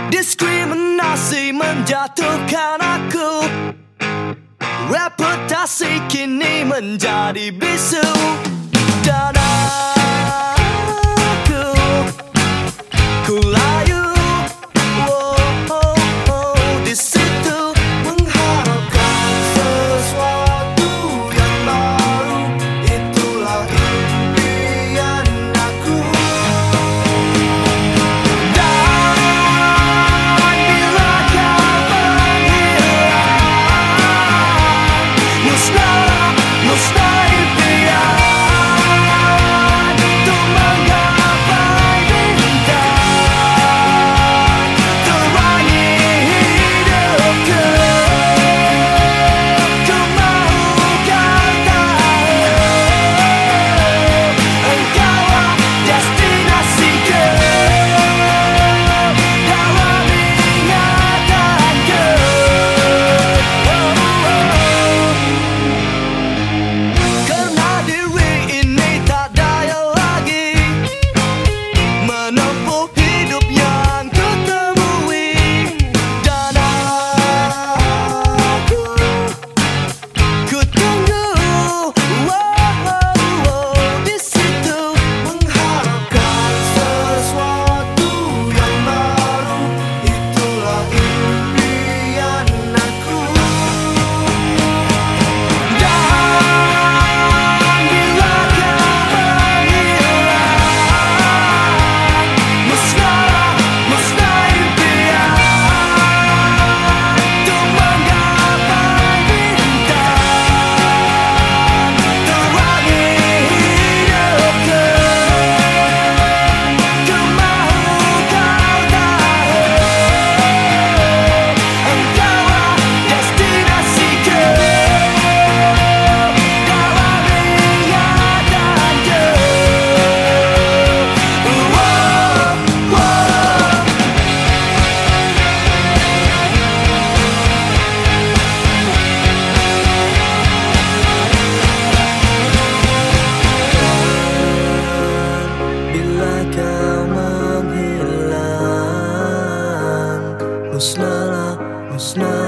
Diskriminasi menjatuhkan aku, reputasi kini menjadi bisu. Dan aku layu, di situ mengharapkan sesuatu yang baru. Itulah impian aku. Dan bila kau menghilang, musnah impian untuk menggapai bintang, terangi hidupku. Ku mau kau tahu, engkaulah destinasiku dalam ingatanku. Karena diri ini tak daya lagi menempuh hidup yang kutemui. Dan ku tunggu, di situ mengharapkan sesuatu yang baru. Itulah impian aku. Dan bila kau menghilang, musnah impian untuk menggapai bintang, terangi hidupku. Ku mau kau tahu, engkaulah destinasiku dalam ingatanku. Bila kau menghilang, musnahlah